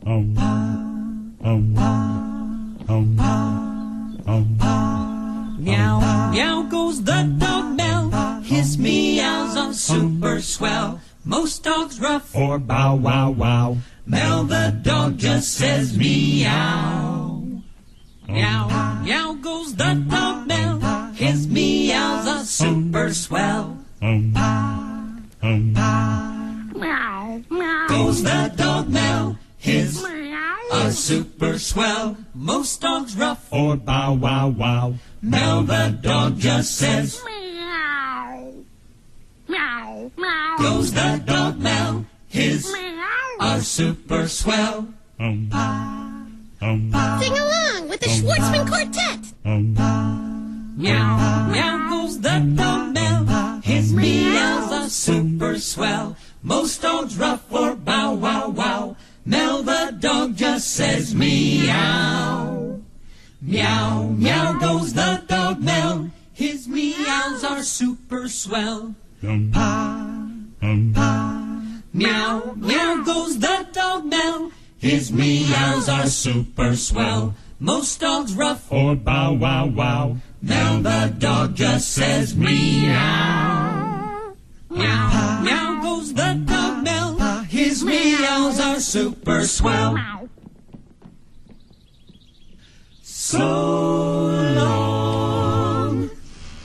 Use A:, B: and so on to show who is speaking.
A: Meow, meow goes the dog Mel. His meows are super swell. Most dogs rough or bow wow wow. Mel the dog just says meow. Meow, meow goes the dog Mel. His meows are super swell.
B: Meow, meow.
A: Goes the dog Mel. His are super swell. Most dogs rough or bow wow wow. Mel the dog just says
B: Meow. Meow, meow.
A: goes the dog Mel. His
B: Meow.
A: are super swell.
B: Sing along with the Schwartzman Quartet.
A: Meow, meow goes the dog Mel. His meows are super swell. Most dogs rough or bow wow wow. Mel the dog just says meow. Meow, meow goes the dog Mel. His meows are super swell. Meow, meow goes the dog Mel. His meows are super swell. Most dogs rough or bow wow wow. Mel the dog just says meow. Meow, meow goes the dog Mel. His meows are super swell.
B: Meow.
A: So